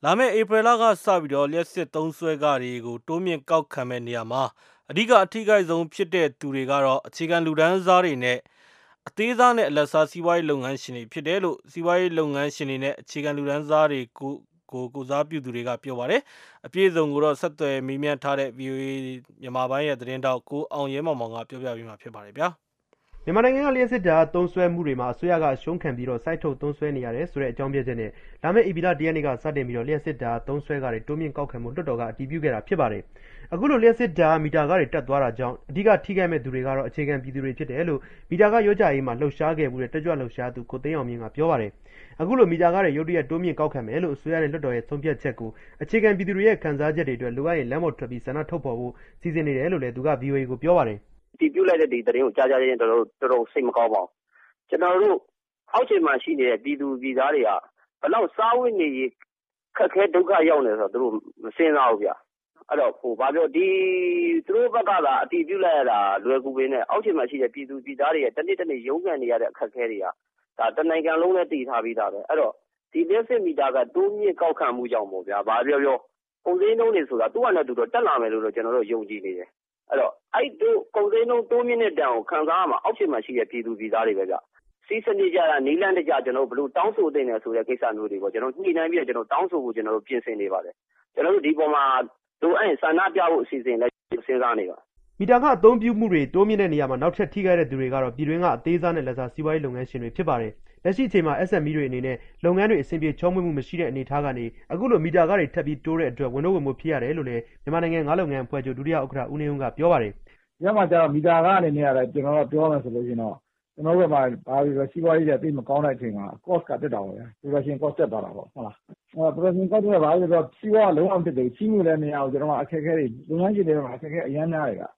လာမယ့်ဧပြီလကစပြီးတော့လျှက်စစ်သုံးစွဲကားတွေကိုတိုးမြင့်ကောက်ခံမဲ့နေရာမှာအဓိကအထိကိဆုံးဖြစ်တဲ့သူတွေကတော့အခြေခံလူဒန်းစားတွေနဲ့အသေးစားနဲ့အလတ်စားစီးပွားရေးလုပ်ငန်းရှင်တွေဖြစ်တယ်လို့စီးပွားရေးလုပ်ငန်းရှင်တွေနဲ့အခြေခံလူဒန်းစားတွေကိုစားပြုသူတွေကပြောပါတယ်အပြည့်အစုံကိုတော့ဆက်သွယ်မေးမြန်းထားတဲ့ VOA မြန်မာပိုင်းရဲ့သတင်းတောက်ကိုအောင်ရဲမောင်မောင်ကပြောပြပေးမှာဖြစ်ပါတယ်ဗျာမြန်မာနိုင်ငံကလျှက်စစ်တာသုံးစွဲမှုတွေမှာအစိုးရကရှုံးခံပြီးတော့စိုက်ထုတ်သုံးစွဲနေရတယ်ဆိုတဲ့အကြောင်းပြချက်နဲ့လာမယ့်ဧပြီလ1ရက်နေ့ကစတင်ပြီးတော့လျှက်စစ်တာသုံးစွဲကားတွေတိုးမြင့်ကောက်ခံမှုလွှတ်တော်ကအတည်ပြုခဲ့တာဖြစ်ပါတယ်။အခုလိုလျှက်စစ်တာမီတာကားတွေတက်သွားတာကြောင့်အဓိကထိခိုက်မဲ့သူတွေကတော့အခြေခံပြည်သူတွေဖြစ်တယ်လို့မီတာကားရောကြရေးမှာလှုပ်ရှားခဲ့မှုတဲ့တက်ကြွလှုပ်ရှားသူကိုသိန်းအောင်မြင့်ကပြောပါတယ်။အခုလိုမီတာကားတွေရုတ်တရက်တိုးမြင့်ကောက်ခံမယ်လို့အစိုးရနဲ့လွှတ်တော်ရဲ့ဆုံးဖြတ်ချက်ကိုအခြေခံပြည်သူတွေရဲ့ခံစားချက်တွေအတွက်လိုအပ်ရင်လမ်းပေါ်ထွက်ပြီးဆန္ဒထုတ်ဖော်ဖို့စီစဉ်နေတယ်လို့လည်းသူက VOA ကိုပြောပါတယ်။ဒီပြုလိုက်တဲ့ဒီသတင်းကိုကြားကြရင်တော်တော်စိတ်မကောင်းပါဘူး။ကျွန်တော်တို့အောက်ခြေမှာရှိနေတဲ့ပြည်သူပြည်သားတွေကဘယ်လောက်စားဝတ်နေရေးခက်ခဲဒုက္ခရောက်နေဆိုတော့သူတို့မစင်စားဘူးဗျ။အဲ့တော့ဘာပြောဒီသူတို့ဘက်ကသာအတီးပြုလိုက်ရတာလွယ်ကူပေနဲ့အောက်ခြေမှာရှိတဲ့ပြည်သူပြည်သားတွေရဲ့တနေ့ရုန်းကန်နေရတဲ့အခက်အခဲတွေကဒါတနိုင်ငံလုံးနဲ့တည်ထားပြီးသားပဲ။အဲ့တော့ဒီလျှက်စစ်မီတာကတိုးမြင့်ကောက်ခံမှုကြောင့်ပေါ့ဗျာ။ဘာပြောပုံစံနှုန်းတွေဆိုတာသူ့ဟာနဲ့သူတော့တက်လာမယ်လို့ကျွန်တော်တို့ယုံကြည်နေတယ်။အဲ့တော့အဲ့တို့ကုန်စည်နှုန်းတိုးမြင့်တဲ့တန်ကိုခံစားရမှာအောက်ခြေမှာရှိတဲ့ပြည်သူပြည်သားတွေပဲဗျစီးစနစ်ကြတာနီလန်းတကြကျွန်တော်ဘလို့တောင်းဆိုတဲ့နေဆိုတဲ့ကိစ္စမျိုးတွေပေါ့ကျွန်တော်ညှိနှိုင်းပြီးတော့ကျွန်တော်တောင်းဆိုဖို့ကျွန်တော်တို့ပြင်ဆင်နေပါတယ်ကျွန်တော်တို့ဒီပေါ်မှာတို့အဲ့ဆန္ဒပြဖို့အစီအစဉ်လည်းစဉ်းစားနေပါမီတာကအသုံးပြုမှုတွေတိုးမြင့်တဲ့နေရာမှာနောက်ထပ်ထိခိုက်တဲ့သူတွေကတော့ပြည်တွင်းကအသေးစားနဲ့လက်စားစီးပွားရေးလုပ်ငန်းရှင်တွေဖြစ်ပါတယ်လက်ရှိအချိန်မှာ SME တွေအနေနဲ့လုပ်ငန်းတွေအဆင်ပြေချောမွေ့မှုမရှိတဲ့အနေအထားကနေအခုလိုမီတာကားတွေထပ်ပြီးတိုးတဲ့အတွက်ဝန်တော့ဝန်မှုဖြစ်ရတယ်လို့လည်းမြန်မာနိုင်ငံငါးလုပ်ငန်းအဖွဲ့ချုပ်ဒုတိယဥက္ကဋ္ဌဦးနေဦးကပြောပါတယ်။ညမှာကျတော့မီတာကားအနေနဲ့ရတယ်ကျွန်တော်တို့ပြောမယ်ဆိုလို့ရှိရင်တော့ကျွန်တော်တို့ကဘာပြီးတော့စီးပွားရေးတွေသိမကောင်းတဲ့အချိန်မှာ cost ကတက်တာပေါ့ဗျာ production cost တက်သွားတာပေါ့ဟုတ်လားproduction cost ကဘာလို့ဆိုတော့စီးပွားလုံးဝဖြစ်တယ်ချီးမြှင့်လည်းမရဘူးကျွန်တော်ကအခက်အခဲတွေလုပ်ငန်းရှင်တွေမှာအခက်အခဲအများကြီးတွေက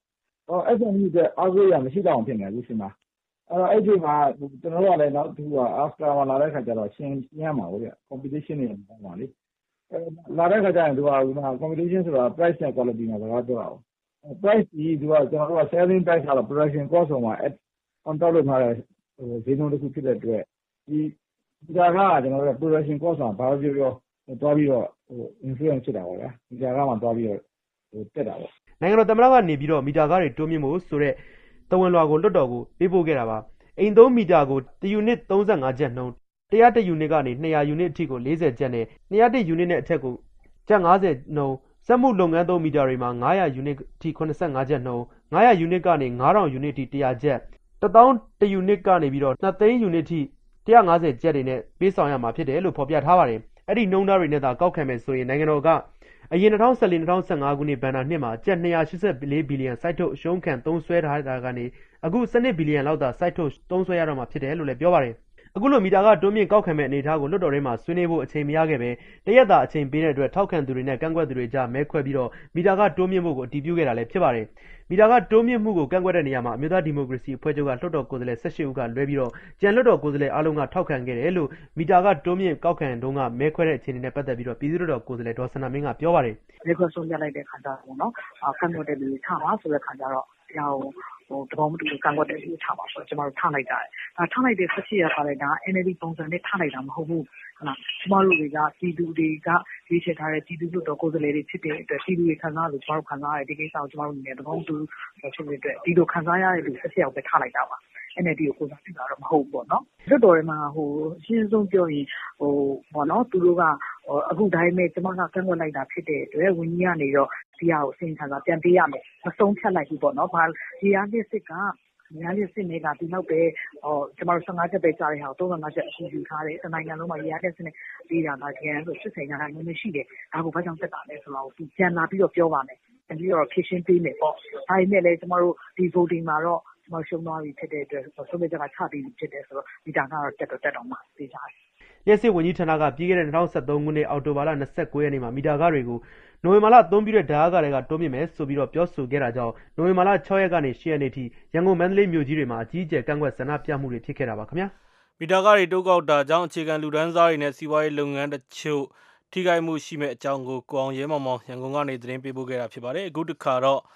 SME တွေအားကိုးရမရှိတော့အောင်ဖြစ်နေအခုချိန်မှာအဲ့တော့အဲ့ဒီမှာကျွန်တော်တို့ကလည်းနောက်သူက after မှာလာတဲ့ခါကျတော့ရှင်းရမှာပေါ့ဗျ competition တွေပေါ့ပါလေလာတဲ့ခါကျရင်သူက competition ဆိုတာ price နဲ့ quality နဲ့စကားပြောတာပေါ့ price ကြီးသူကကျွန်တော်တို့က selling price ကတော့ production cost ဆိုမှာ on top လုပ်ထားတဲ့ဈေးနှုန်းတစ်ခုဖြစ်တဲ့အတွက်ဒီဒါကကျွန်တော်တို့ production cost မှာဘာပြောတွားပြီးတော့influence ဖြစ်တာပေါ့ဗျာဒီဒါကမှတွားပြီးတော့တက်တာပေါ့နိုင်ငံတော်သမ္မတကနေပြီးတော့မီတာကားတွေတိုးမြင့်ဖို့ဆိုတဲ့တဝန်လွှာကိုလွှတ်တော်ကိုပေးပို့ခဲ့တာပါအိမ်သုံးမီတာကို1ယူနစ်35ကျပ်နှုန်း101ယူနစ်ကနေ200ယူနစ်အထိကို40ကျပ်နဲ့201ယူနစ်နဲ့အထက်ကိုကျပ်50နှုန်းစက်မှုလုပ်ငန်းသုံးမီတာတွေမှာ900ယူနစ်အထိ85ကျပ်နှုန်း900ယူနစ်ကနေ9000ယူနစ်အထိ100ကျပ်1000ယူနစ်ကနေပြီးတော့2သိန်းယူနစ်အထိ150ကျပ်တွေနဲ့ပေးဆောင်ရမှာဖြစ်တယ်လို့ဖော်ပြထားပါတယ်အဲ့ဒီနှုန်းသားတွေနဲ့သာကောက်ခံမယ်ဆိုရင်နိုင်ငံတော်ကအရင်2014-2015ခုနှစ်ဘဏ္ဍာနှစ်မှာကျပ်284ဘီလီယံစိုက်ထုတ်အရှုံးခံသုံးစွဲထားတာကနေအခု12ဘီလီယံလောက်သာစိုက်ထုတ်သုံးစွဲရတော့မှာဖြစ်တယ်လို့လည်းပြောပါတယ်အခုလိုမီတာကတိုးမြင့်ကောက်ခံမဲ့အနေအထားကိုလွှတ်တော်ထဲမှာဆွေးနွေးဖို့အချိန်မရခဲ့ပဲတရက်တာအချိန်ပေးတဲ့အတွက်ထောက်ခံသူတွေနဲ့ကန့်ကွက်သူတွေကြားမဲခွဲပြီးတော့မီတာကတိုးမြင့်ဖို့ကိုအတည်ပြုခဲ့တာလည်းဖြစ်ပါတယ်မီတာကတိုးမြင့်မှုကိုကန့်ကွက်တဲ့နေရာမှာအမျိုးသားဒီမိုကရေစီအဖွဲ့ချုပ်ကလွှတ်တော်ကိုယ်စားလှယ်18ဦးကလွဲပြီးတော့ကျန်လွှတ်တော်ကိုယ်စားလှယ်အားလုံးကထောက်ခံခဲ့တယ်လို့မီတာကတိုးမြင့်ကောက်ခံတုန်းကမဲခွဲတဲ့အခြေအနေနဲ့ပတ်သက်ပြီးတော့ပြည်သူ့လွှတ်တော်ကိုယ်စားလှယ်ဒေါ်စန္ဒမင်းကပြောပါတယ်။လက်ခွဲဆုံးပြလိုက်တဲ့ခါကျတော့ပေါ့နော်။ကန့်ကွက်တဲ့လူတွေထားပါဆိုတဲ့ခါကျတော့တရားတဘောမတူကန့်ကွက်တဲ့လူတွေထားပါဆိုတော့ကျွန်တော်တို့ထားလိုက်ကြတယ်။ထားလိုက်တဲ့18ရက်ထားလိုက်တာ NLD ပုံစံနဲ့ထားလိုက်တာမဟုတ်ဘူး။ဟုတ်လား။ကျမတို့တွေကပြည်သူတွေကရွေးချယ်ထားတဲ့ပြည်သူ့လွှတ်တော်ကိုယ်စားလှယ်တွေဖြစ်တဲ့အတွက်ပြည်သူတွေခံစားလို့ကျမတို့ခံစားရတဲ့ဒီကိစ္စကိုကျမတို့အနေနဲ့တဘောမတူဖြစ်တဲ့အတွက်ဒီလိုခံစားရတဲ့လူ18ရက်ပဲထားလိုက်တာပါ။ NLD ကိုကိုယ်စားပြုတာတော့မဟုတ်ဘူးပေါ့နော်။လွှတ်တော်ထဲမှာအရှင်းဆုံးပြောရင်ပေါ့နော်သူတို့ကအခုတိုင်းမဲ့ကျမကကန့်ကွက်လိုက်တာဖြစ်တဲ့အတွက်ဝန်ကြီးကနေတော့ဒီဟာကိုအစီအစဉ်ခံပြန်ပေးရမယ်မဆုံးဖြတ်လိုက်ဘူးပေါ့နော်။ဘာဒီအားဖြင့်စစ်ကညာရစစ်နေတာဒီနောက်ပဲကျမတို့15ချက်ပဲကြားတဲ့ဟာကို35ချက်အရှိယူထားတယ်။နိုင်ငံလုံးမှာရတဲ့စစ်နဲ့ပေးတာကကျန်ဆို80ရာခိုင်နှုန်းရှိတယ်။ဒါကိုဘာကြောင့်တက်တာလဲဆိုတော့သူပြန်လာပြီးတော့ပြောပါမယ်။ပြီးတော့ဖြည့်ရှင်းပေးမယ်ပေါ့။ဒါပေမဲ့လည်းကျမတို့ဒီ voting မှာတော့ကျွန်တော်ရှုံးသွားပြီဖြစ်တဲ့အတွက်ဆုံးဖြတ်ချက်ကချပြီးဖြစ်တယ်ဆိုတော့ဒီတာကတော့တက်တော့မှသိကြတယ်။လျှက်စစ်ဝန်ကြီးဌာနကပြီးခဲ့တဲ့2013ခုနှစ်အောက်တိုဘာလ29ရက်နေ့မှာမီတာကားတွေကိုနိုဝင်ဘာလ3ပြီးတဲ့ဓာတ်ကားတွေကတိုးမြင့်မယ်ဆိုပြီးတော့ပြောဆိုခဲ့တာကြောင့်နိုဝင်ဘာလ6ရက်ကနေ10ရက်နေ့ထိရန်ကုန်မန္တလေးမြို့ကြီးတွေမှာအကြီးအကျယ်ကန့်ကွက်ဆန္ဒပြမှုတွေဖြစ်ခဲ့တာပါခင်ဗျာ။မီတာကားတွေတိုးကောက်တာကြောင့်အခြေခံလူဒန်းစားတွေနဲ့စီးပွားရေးလုပ်ငန်းတချို့ထိခိုက်မှုရှိမဲ့အကြောင်းကိုကိုအောင်ရဲမောင်မောင်ရန်ကုန်ကနေသတင်းပေးပို့ခဲ့တာဖြစ်ပါတယ်။အခုတစ်ခါတော့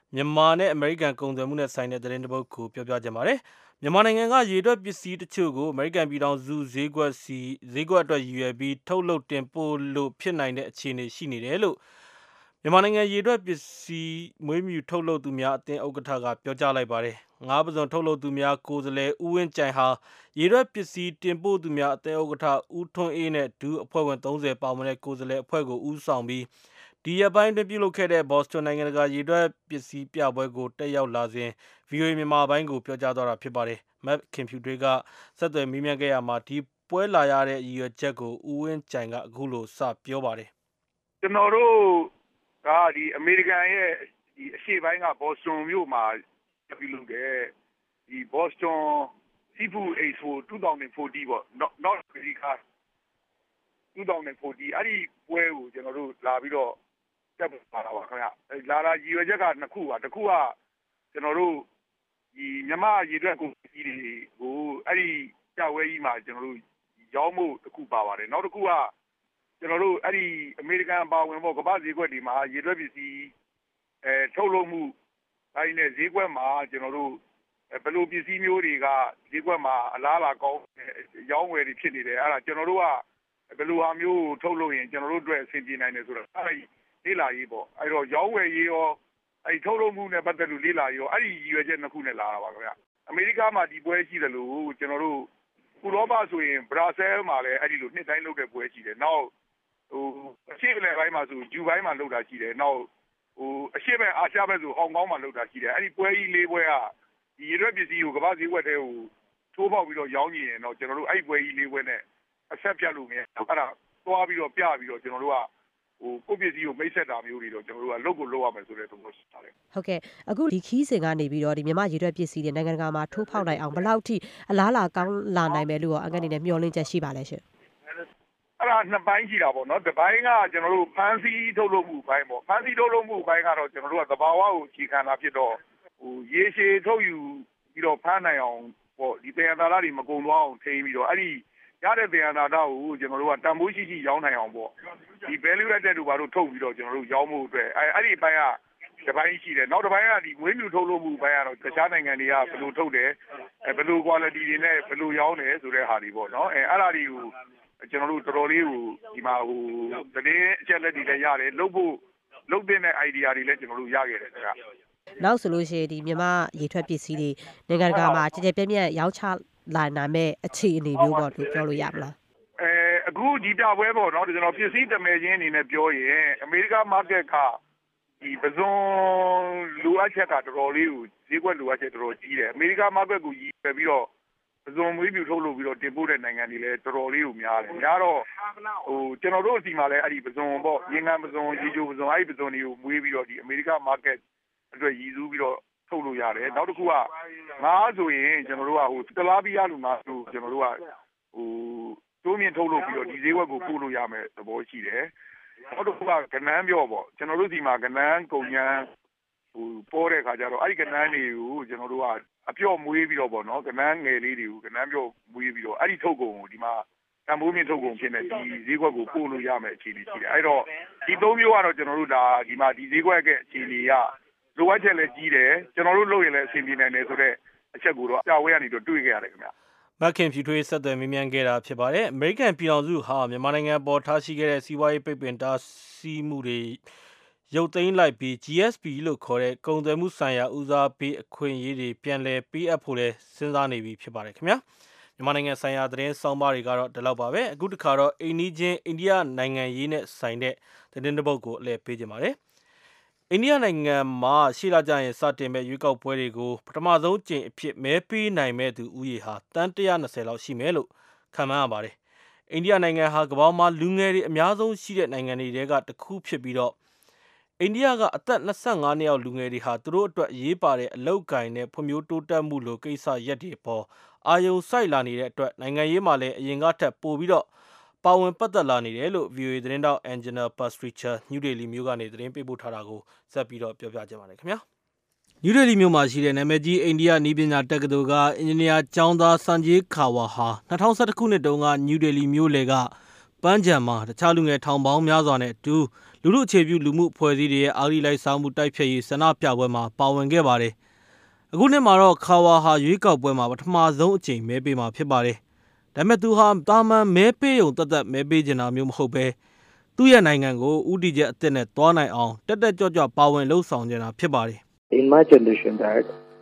မြန်မာနဲ့အမေရိကန်ကုန်သွယ်မှုနဲ့ဆိုင်တဲ့သတင်းတစ်ပုဒ်ကိုပြောပြကြပါမယ်။မြန်မာနိုင်ငံကရေထွက်ပစ္စည်းတချို့ကိုအမေရိကန်ပြည်ထောင်စုဈေးကွက်အတွက်ရည်ရွယ်ပြီးထုတ်လုပ်တင်ပို့လို့ဖြစ်နိုင်တဲ့အခြေအနေရှိနေတယ်လို့မြန်မာနိုင်ငံရေထွက်ပစ္စည်းမွေးမြူထုတ်လုပ်သူများအသင်းဥက္ကဋ္ဌကပြောကြားလိုက်ပါတယ်။ငါးပစုံထုတ်လုပ်သူများကိုယ်စားလှယ်ဦးဝင်းကြိုင်ဟာရေထွက်ပစ္စည်းတင်ပို့သူများအသင်းဥက္ကဋ္ဌဦးထွန်းအေးနဲ့ဒုအဖွဲ့ဝင်30ပါဝင်တဲ့ကိုယ်စားလှယ်အဖွဲ့ကိုဦးဆောင်ပြီးဒီရက်ပိုင်းတွင်ပြုလုပ်ခဲ့တဲ့ Boston နိုင်ငံတကာရေထွက်ပစ္စည်းပြပွဲကိုတက်ရောက်လာစဉ် VOA မြန်မာပိုင်းကိုပြောကြားသွားတာဖြစ်ပါတယ်။ မက်ခင်ဖြူထွေးကဆက်သွယ်မေးမြန်းခဲ့ရမှာဒီပွဲလာရတဲ့ရည်ရွယ်ချက်ကိုဦးဝင်းကြိုင်ကအခုလိုစပြောပါတယ်။ကျွန်တော်တို့ကဒီအမေရိကန်ရဲ့ဒီအရှေ့ပိုင်းက Boston မြို့မှာပြုလုပ်တဲ့ဒီ Boston Seafood Expo 2040ပေါ့ North America 2040အဲ့ဒီပွဲကိုကျွန်တော်တို့လာပြီးတော့တက်ပါတာပါခင်ဗျ။လာရည်ရွယ်ချက်ကနှစ်ခုပါတစ်ခုကကျွန်တော်တို့ဒီမြန်မာရေထွက်ကုန်စည်တွေကိုအဲ့ဒီပြပွဲကြီးမှာကျွန်တော်တို့ရောင်းဖို့တစ်ခုပါပါတယ်နောက်တစ်ခုကကျွန်တော်တို့အဲ့ဒီအမေရိကန်ပါဝင်ပေါ့ကမ္ဘာဈေးကွက်တွေမှာရေထွက်ပစ္စည်းထုတ်လုပ်မှုအဲ့ဒီနဲ့ဈေးကွက်မှာကျွန်တော်တို့ဘယ်လိုပစ္စည်းမျိုးတွေကဈေးကွက်မှာအလားအလာကောင်းရောင်းဝယ်တွေဖြစ်နေတယ်အဲ့ဒါကျွန်တော်တို့ကဘယ်လိုဟာမျိုးထုတ်လုပ်ရင်ကျွန်တော်တို့အတွက်အဆင်ပြေနိုင်တယ်ဆိုတော့အဲ့ဒီလေးလာရေးပေါ့အဲ့တော့ရောင်းဝယ်ရေးရောအဲ့ထုတ်လုပ်မှုနဲ့ပတ်သက်လို့လေးလာရောအဲ့ဒီရည်ရွယ်ချက်နှစ်ခုနဲ့လာတာပါခင်ဗျအမေရိကမှာဒီပွဲရှိတယ်လို့ကျွန်တော်တို့ဥရောပဆိုရင်ဘရာဆဲလ်မှာလည်းအဲ့ဒီလိုနှစ်တိုင်းလုပ်တဲ့ပွဲရှိတယ်နောက်ဟိုအရှေ့ဘက်ပိုင်းမှာဆိုဂျူဘိုင်းမှာလုပ်တာရှိတယ်နောက်ဟိုအရှေ့ဘက်အာရှဘက်ဆိုဟောင်ကောင်မှာလုပ်တာရှိတယ်အဲ့ဒီပွဲကြီးလေးပွဲကဒီရေထွက်ပစ္စည်းကိုကမ္ဘာဈေးကွက်ထဲကိုထိုးပေါက်ပြီးတော့ရောင်းနေရင်တော့ကျွန်တော်တို့အဲ့ဒီပွဲကြီးလေးပွဲနဲ့အဆက်ပြတ်လို့မရအဲ့ဒါသွားပြီးတော့ပြပြီးတော့ကျွန်တော်တို့ကဟိုကိုပစ္စည်းကိုမိတ်ဆက်တာမျိုးတွေတော့ကျွန်တော်တို့ကလုပ်ကိုလုပ်ရမယ်ဆိုတဲ့သဘောရှိပါတယ်ဟုတ်ကဲ့အခုဒီခီးစဉ်ကနေပြီးတော့ဒီမြန်မာရေထွက်ပစ္စည်းတွေနိုင်ငံတကာမှာထိုးဖောက်နိုင်အောင်ဘယ်လောက်ထိအလားလာကောင်းလာနိုင်မယ်လို့ရောအငတ်အနေနဲ့မျှော်လင့်ချက်ရှိပါလဲရှင်အဲ့ဒါနှစ်ပိုင်းရှိတာပေါ့နော်တစ်ပိုင်းကကျွန်တော်တို့ဖန်စီထုတ်လုပ်မှုပိုင်းပေါ့ဖန်စီထုတ်လုပ်မှုပိုင်းကတော့ကျွန်တော်တို့ကသဘာဝကိုအခြေခံတာဖြစ်တော့ဟိုရေရှည်ထုတ်ယူပြီးတော့ဖမ်းနိုင်အောင်ပေါ့ဒီတန်ရတာတွေမကုံသွားအောင်ထိန်းပြီးတော့အဲ့ဒီရတဲ့တန်ရတာကိုကျွန်တော်တို့ကတန်ဖိုးရှိရှိရောင်းနိုင်အောင်ပေါ့ဒီ value added တို့ဘာလို့ထုတ်ပြီးတော့ကျွန်တော်တို့ရောင်းမှုအတွက်အဲ့ဒီအပိုင်းကတစ်ပိုင်းရှိတယ်နောက်တစ်ပိုင်းကဒီငွေမြူထုတ်လုပ်မှုပိုင်းကတော့တခြားနိုင်ငံတွေကဘယ်လိုထုတ်တယ်ဘယ်လို quality တွေနဲ့ဘယ်လိုရောင်းတယ်ဆိုတဲ့ဟာတွေပေါ့နော်အဲ့ဒါတွေကိုကျွန်တော်တို့တော်တော်လေးကိုဒီမှာဟိုသတင်းအချက်လက်တွေလည်းရတယ်လုပ်ဖို့လုပ်တဲ့ idea တွေလည်းကျွန်တော်တို့ရခဲ့တယ်ခင်ဗျနောက်ဆိုလို့ရှိရင်ဒီမြန်မာရေထွက်ပစ္စည်းတွေနိုင်ငံတကာမှာကြည်ကြဲပြည့်ပြည့်ရောင်းချလာနိုင်မဲ့အခြေအနေမျိုးပေါ့လို့ပြောလို့ရမလားအခုဒီပြပွဲပေါ့နော်ကျွန်တော်ပစ္စည်းတမယ်ချင်းအနေနဲ့ပြောရင်အမေရိက market ကဒီပဇွန်လိုအပ်ချက်ကတော်တော်လေးကိုဈေးကွက်လိုအပ်ချက်တော်တော်ကြီးတယ်အမေရိက market ကိုကြီးပဲပြီးတော့ပဇွန်မွေးမြူထုတ်လုပ်ပြီးတော့တင်ပို့တဲ့နိုင်ငံတွေလည်းတော်တော်လေးကိုများတယ်များတော့ဟိုကျွန်တော်တို့အစီမှာလည်းအဲ့ဒီပဇွန်ပေါ့ရေငန်းပဇွန်ရေချိုပဇွန်အဲ့ဒီပဇွန်တွေကိုမွေးပြီးတော့ဒီအမေရိက market အတွက်ရည်စူးပြီးတော့ထုတ်လို့ရတယ်နောက်တစ်ခုကငါးဆိုရင်ကျွန်တော်တို့ကဟိုတလားပီးရလူငါးဆိုကျွန်တော်တို့ကဟိုတိုးမြင့်ထုတ်လုပ်ပြီးတော့ဒီဈေးကွက်ကိုပို့လို့ရမယ်သဘောရှိတယ်နောက်တစ်ခုကကနန်းပြော့ပေါ့ကျွန်တော်တို့ဒီမှာကနန်းကုန်ញ្ញမ်းဟိုပေါ်တဲ့ခါကျတော့အဲ့ဒီကနန်းတွေကိုကျွန်တော်တို့ကအပြော့မွေးပြီးတော့ပေါ့နော်ကနန်းငယ်လေးတွေကိုကနန်းပြော့မွေးပြီးတော့အဲ့ဒီထုတ်ကုန်ကိုဒီမှာတန်ဖိုးမြင့်ထုတ်ကုန်ဖြစ်နေဒီဈေးကွက်ကိုပို့လို့ရမယ်အခြေအနေရှိတယ်အဲ့တော့ဒီသုံးမျိုးကတော့ကျွန်တော်တို့ဒါဒီမှာဒီဈေးကွက်ကအခြေအနေကလိုအပ်ချက်လည်းကြီးတယ်ကျွန်တော်တို့လုပ်ရင်လည်းအဆင်ပြေနိုင်တယ်ဆိုတော့အချက်ကိုတော့ပြဝဲကနေတော့တွေ့ခဲ့ရတယ်ခင်ဗျမက်ခင်ဖြူထွေးဆက်သွယ်မေးမြန်းခဲ့တာဖြစ်ပါတယ်အမေရိကန်ပြည်ထောင်စုဟာမြန်မာနိုင်ငံပေါ်ထားရှိခဲ့တဲ့စီးပွားရေးပိတ်ပင်တားဆီးမှုတွေရုပ်သိမ်းလိုက်ပြီး GSP လို့ခေါ်တဲ့ကုန်သွယ်မှုဆိုင်ရာဦးစားပေးအခွင့်အရေးတွေပြန်လည်ပေးအပ်ဖို့လဲစဉ်းစားနေပြီဖြစ်ပါတယ်ခင်ဗျာမြန်မာနိုင်ငံဆိုင်ရာသတင်းစောင်းပါးတွေကတော့ဒီလောက်ပါပဲအခုတစ်ခါတော့အိန္ဒိချင်းအိန္ဒိယနိုင်ငံရေးနဲ့ဆိုင်တဲ့သတင်းတစ်ပုဒ်ကိုအလဲပေးကြပါမယ်အိန္ဒိယနိုင်ငံမှာရှေ့လကျရင်စတင်မဲ့ရွေးကောက်ပွဲတွေကိုပထမဆုံးကြိမ်အဖြစ်မဲပေးနိုင်မဲ့သူဦးရေဟာတန်း120လောက်ရှိမယ်လို့ခန့်မှန်းရပါတယ်။အိန္ဒိယနိုင်ငံဟာကမ္ဘာမှာလူငယ်တွေအများဆုံးရှိတဲ့နိုင်ငံတွေထဲကတစ်ခုဖြစ်ပြီးတော့အိန္ဒိယကအသက်25နှစ်အောက်လူငယ်တွေဟာသူတို့အတွက်အရေးပါတဲ့အလုပ်ကိုင်နဲ့ဖွံ့ဖြိုးတိုးတက်မှုလိုကိစ္စရပ်တွေပေါ်အာရုံစိုက်လာနေတဲ့အတွက်နိုင်ငံရေးမှာလည်းအရင်ကထက်ပိုပြီးတော့ပါဝင်ပတ်သက်လာနေတယ်လို့ VOA သတင်းတောက် Angela Pastricha New Delhi မြို့ကနေသတင်းပေးပို့ထားတာကိုဆက်ပြီးတော့ပြောပြကြပါမယ်ခင်ဗျာ New Delhi မြို့မှာရှိတဲ့နာမည်ကြီးအိန္ဒိယနည်းပညာတက္ကသိုလ်ကအင်ဂျင်နီယာကျောင်းသား Sanjay Khawar ဟာ2011ခုနှစ်တုန်းက New Delhi မြို့လေကပန်းခြံမှာတခြားလူငယ်ထောင်ပေါင်းများစွာနဲ့အတူလူလူထုအခြေပြုလူမှုအဖွဲ့အစည်းတွေရဲ့အာရီလိုက်စားမှုတိုက်ဖျက်ရေးဆန္ဒပြပွဲမှာပါဝင်ခဲ့ပါတယ်အခုနှစ်မှာတော့ခါဝါဟာရွေးကောက်ပွဲမှာပထမဆုံးအကြိမ်မဲပေးမှာဖြစ်ပါတယ်ဒါပေမဲ့သူဟာတာမန်မဲပေးုံတက်မဲပေးချင်တာမျိုးမဟုတ်ပဲသူ့ရဲ့နိုင်ငံကိုဥတီချက်အသစ်နဲ့တွားနိုင်အောင်တက်ကြွကြွပါဝင်လှုပ်ဆောင်နေတာဖြစ်ပါတယ် In my generation that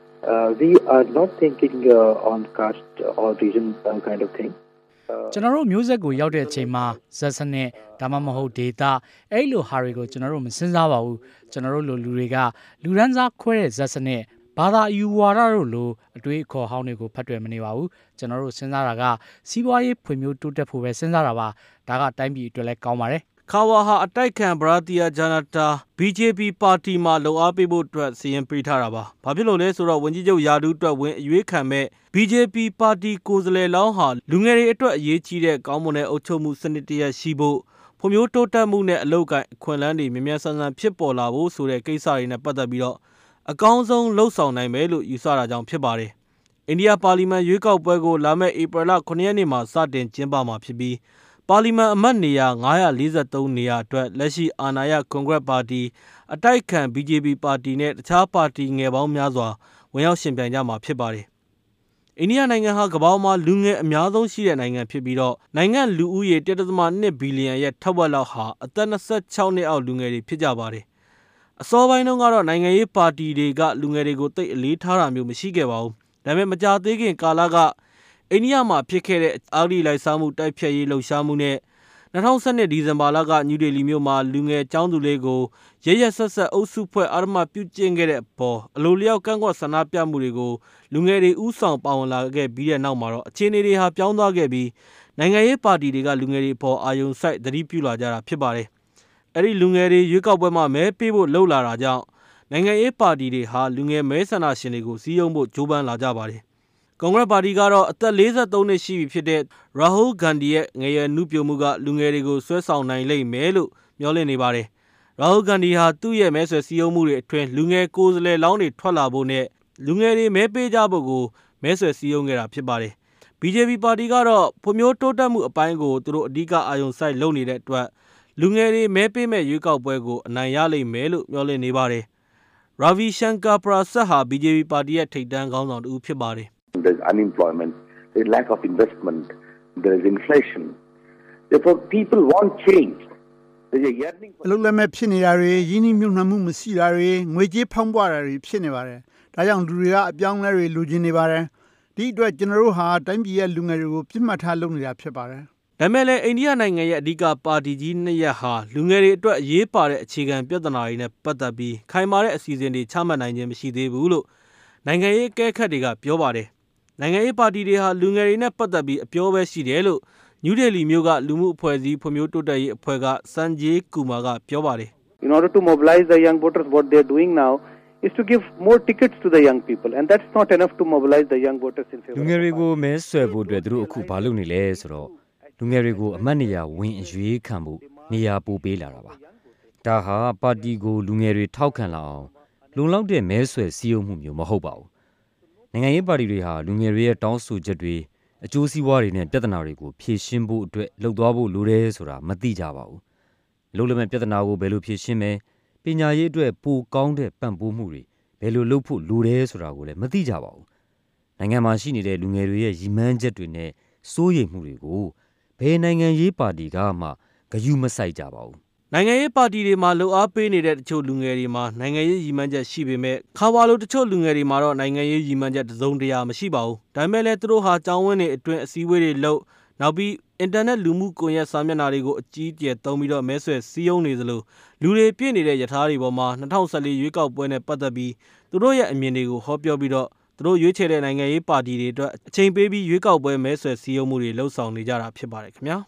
we are not thinking on caste or region kind of thing ကျွန်တော်တို့မျိုးဆက်ကိုရောက်တဲ့အချိန်မှာဇက်စနစ်ဒါမှမဟုတ်ဒေတာအဲ့လိုဟာတွေကိုကျွန်တော်တို့မစင်စားပါဘူးကျွန်တော်တို့လူတွေကလူရန်စားခွဲတဲ့ဇက်စနစ်ဘာသာယူဝါဒတို့လိုအတွေးအခေါ်ဟောင်းတွေကိုဖတ်တွေ့မနေပါဘူးကျွန်တော်တို့စဉ်းစားတာကစီးပွားရေးဖွံ့ဖြိုးတိုးတက်ဖို့ပဲစဉ်းစားတာပါဒါကတိုင်းပြည်အတွက်လည်းကောင်းပါတယ်ခါဝါဟာအတိုက်ခံဗရာတီယာဂျာနာတာ BJP ပါတီမှာလုံအားပေးဖို့အတွက်စီရင်ပေးထားတာပါဘာဖြစ်လို့လဲဆိုတော့ဝန်ကြီးချုပ်ယာဒူးအတွက်ဝင်အရွေးခံမဲ့ BJP ပါတီကိုယ်စားလှယ်လောင်းဟာလူငယ်တွေအတွက်အရေးကြီးတဲ့ကောင်းမွန်တဲ့အုပ်ချုပ်မှုစနစ်တရက်ရှိဖို့ဖွံ့ဖြိုးတိုးတက်မှုနဲ့အလုပ်ကိုင်အခွင့်အလမ်းတွေမြင်ဆန်းဆန်းဖြစ်ပေါ်လာဖို့ဆိုတဲ့ကိစ္စတွေနဲ့ပတ်သက်ပြီးတော့အကောင်းဆုံးလှုပ်ဆောင်နိုင်မယ်လို့ယူဆတာကြောင့်ဖြစ်ပါတယ်အိန္ဒိယပါလီမန်ရွေးကောက်ပွဲကိုလာမယ့်ဧပြီလ9ရက်နေ့မှာစတင်ကျင်းပမှာဖြစ်ပြီးပါလီမန်အမတ်နေရာ943နေရာအတွက်လက်ရှိအာဏာရကွန်ဂရက်ပါတီအတိုက်ခံ BJP ပါတီနဲ့တခြားပါတီငယ်ပေါင်းများစွာဝင်ရောက်ရှင်ပြိုင်ကြမှာဖြစ်ပါတယ်။အိန္ဒိယနိုင်ငံဟာကမ္ဘာမှာလူငယ်အများဆုံးရှိတဲ့နိုင်ငံဖြစ်ပြီးတော့နိုင်ငံလူဦးရေ 1.2 ဘီလီယံရဲ့ထက်ဝက်လောက်ဟာအသက်26နှစ်အောက်လူငယ်တွေဖြစ်ကြပါတယ်။အစောပိုင်းတုန်းကတော့နိုင်ငံရေးပါတီတွေကလူငယ်တွေကိုတိတ်အလေးထားတာမျိုးမရှိခဲ့ပါဘူး။ဒါပေမဲ့မကြာသေးခင်ကာလကအိန္ဒိယမှာဖြစ်ခဲ့တဲ့အာရီလိုက်စားမှုတိုက်ဖျက်ရေးလှုပ်ရှားမှုနဲ့2012ဒီဇင်ဘာလကနယူးဒေလီမြို့မှာလူငယ်ចောင်းသူလေးကိုရရဆက်ဆက်အုပ်စုဖွဲ့အာရမပြုကျင့်ခဲ့တဲ့အပေါ်အလိုလျောက်ကန့်ကွက်ဆန္ဒပြမှုတွေကိုလူငယ်တွေဥဆောင်ပါဝင်လာခဲ့ပြီးတဲ့နောက်မှာတော့အခြေအနေတွေဟာပြောင်းသွားခဲ့ပြီးနိုင်ငံရေးပါတီတွေကလူငယ်တွေအပေါ်အာရုံစိုက်သတိပြုလာကြတာဖြစ်ပါတယ်။အဲ့ဒီလူငယ်တွေရွေးကောက်ပွဲမှာမဲပေးဖို့လှုံ့လာတာကြောင့်နိုင်ငံရေးပါတီတွေဟာလူငယ်မဲဆန္ဒရှင်တွေကိုစီးရုံးဖို့ကြိုးပမ်းလာကြပါတယ်။ကွန်ဂရက်ပါတီကတော့အသက်43နှစ်ရှိပြီဖြစ်တဲ့ရာဟူးဂန်ဒီရဲ့ငယ်ရွယ်နှုပြမှုကလူငယ်တွေကိုဆွဲဆောင်နိုင်လိမ့်မယ်လို့မျှော်လင့်နေပါတယ်။ရာဟူးဂန်ဒီဟာသူ့ရဲ့မဲဆွယ်စည်းရုံးမှုတွေအတွင်းလူငယ်ကိုယ်စားလှယ်လောင်းတွေထွက်လာဖို့နဲ့လူငယ်တွေမဲပေးကြဖို့ကိုမဲဆွယ်စည်းရုံးခဲ့တာဖြစ်ပါတယ်။ BJP ပါတီကတော့ဖွံ့ဖြိုးတိုးတက်မှုအပိုင်းကိုသူတို့အဓိကအာရုံစိုက်လုပ်နေတဲ့အတွက်လူငယ်တွေမဲပေးမဲ့ရွေးကောက်ပွဲကိုအနိုင်ရလိမ့်မယ်လို့မျှော်လင့်နေပါတယ်။ Ravi Shankar Prasad ဟာ BJP ပါတီရဲ့ထိပ်တန်းခေါင်းဆောင်တစ်ဦးဖြစ်ပါတယ်။ There's unemployment, there's lack of investment, there is inflation. Therefore, people want change. အလုပ်လက်မဲ့ဖြစ်နေတာတွေရင်းနှီးမြှုပ်နှံမှုမရှိတာတွေငွေကြေးဖောင်းပွားတာတွေဖြစ်နေပါတယ်။ဒါကြောင့်လူတွေကအပြောင်းလဲတွေလိုချင်နေပါတယ်။ဒီအတွက်ကျွန်တော်တို့ဟာတိုင်းပြည်ရဲ့လူငယ်တွေကိုပြစ်မှတ်ထားလုပ်နေတာဖြစ်ပါတယ်။ဒါမဲ့လည်းအိန္ဒိယနိုင်ငံရဲ့အဓိကပါတီကြီးနှစ်ရပ်ဟာလူငယ်တွေအတွက်အရေးပါတဲ့အခြေခံပြဿနာတွေနဲ့ပတ်သက်ပြီးခိုင်မာတဲ့အစီအစဉ်တွေချမှတ်နိုင်ခြင်းမရှိသေးဘူးလို့နိုင်ငံရေးအကဲခတ်တွေကပြောပါတယ်။နိုင်ငံရေးပါတီတွေဟာလူငယ်တွေနဲ့ပတ်သက်ပြီးအပြောပဲရှိတယ်လို့နယူးဒေလီမြို့ကလူမှုအဖွဲ့အစည်းဖွံ့ဖြိုးတိုးတက်ရေးအဖွဲ့ကစန်ဂျေးကူမာကပြောပါတယ်။ In order to mobilize the young voters, what they are doing now is to give more tickets to the young people, and that's not enough to mobilize the young voters in favor. လူငယ်တွေကိုမဲဆွယ်ဖို့အတွက်သူတို့အခုဘာလုပ်နေလဲဆိုတော့လူငယ်တွေကိုအမတ်နေရာဝင်အရွေးခံဖို့နေရာပို့ပေးလာတာပါ။ဒါဟာပါတီကိုလူငယ်တွေထောက်ခံလာအောင်လုံလောက်တဲ့မဲဆွယ်စည်းရုံးမှုမျိုးမဟုတ်ပါဘူး။နိုင်ငံရေးပါတီတွေဟာလူငယ်တွေရဲ့တောင်းဆိုချက်တွေအကျိုးစီးပွားတွေနဲ့ပြဿနာတွေကိုဖြေရှင်းဖို့အတွက်လှုပ်သွားဖို့လိုတယ်ဆိုတာမသိကြပါဘူး။လုံလမဲ့ပြဿနာကိုဘယ်လိုဖြေရှင်းမယ်ပညာရေးအတွက်ပိုကောင်းတဲ့ပံ့ပိုးမှုတွေဘယ်လိုလုပ်ဖို့လိုတယ်ဆိုတာကိုလည်းမသိကြပါဘူး။နိုင်ငံမှာရှိနေတဲ့လူငယ်တွေရဲ့ရည်မှန်းချက်တွေနဲ့စိုးရိမ်မှုတွေကိုဘယ်နိုင်ငံရေးပါတီကမှဂရုမစိုက်ကြပါဘူး။နိုင်ငံရေးပါတီတွေမှာလှုပ်အားပေးနေတဲ့တချို့လူငယ်တွေမှာနိုင်ငံရေးရည်မှန်းချက်ရှိပေမဲ့ခါဝါလိုတချို့လူငယ်တွေမှာတော့နိုင်ငံရေးရည်မှန်းချက်တစုံတရာမရှိပါဘူး။ဒါပေမဲ့လည်းသူတို့ဟာကျောင်းဝင်းတွေအတွင်းအစည်းအဝေးတွေလုပ်နောက်ပြီးအင်တာနက်လူမှုကွန်ရက်စာမျက်နှာတွေကိုအကြီးအကျယ်သုံးပြီးတော့မဲဆွယ်စည်းရုံးနေသလိုလူတွေပြည့်နေတဲ့ရထားတွေပေါ်မှာ2014ရွေးကောက်ပွဲနဲ့ပတ်သက်ပြီးသူတို့ရဲ့အမြင်တွေကိုဟောပြောပြီးတော့သူတို့ရွေးချယ်တဲ့နိုင်ငံရေးပါတီတွေအတွက်အချိန်ပေးပြီးရွေးကောက်ပွဲမဲဆွယ်စည်းရုံးမှုတွေလှုပ်ဆောင်နေကြတာဖြစ်ပါတယ်ခင်ဗျာ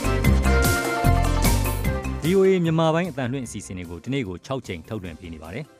VOA မြန်မာပိုင်းအတန်လွင့်အစီအစဉ်တွေကိုဒီနေ့ကို6ချိန်ထုတ်လွှင့်ပေးနေပါတယ်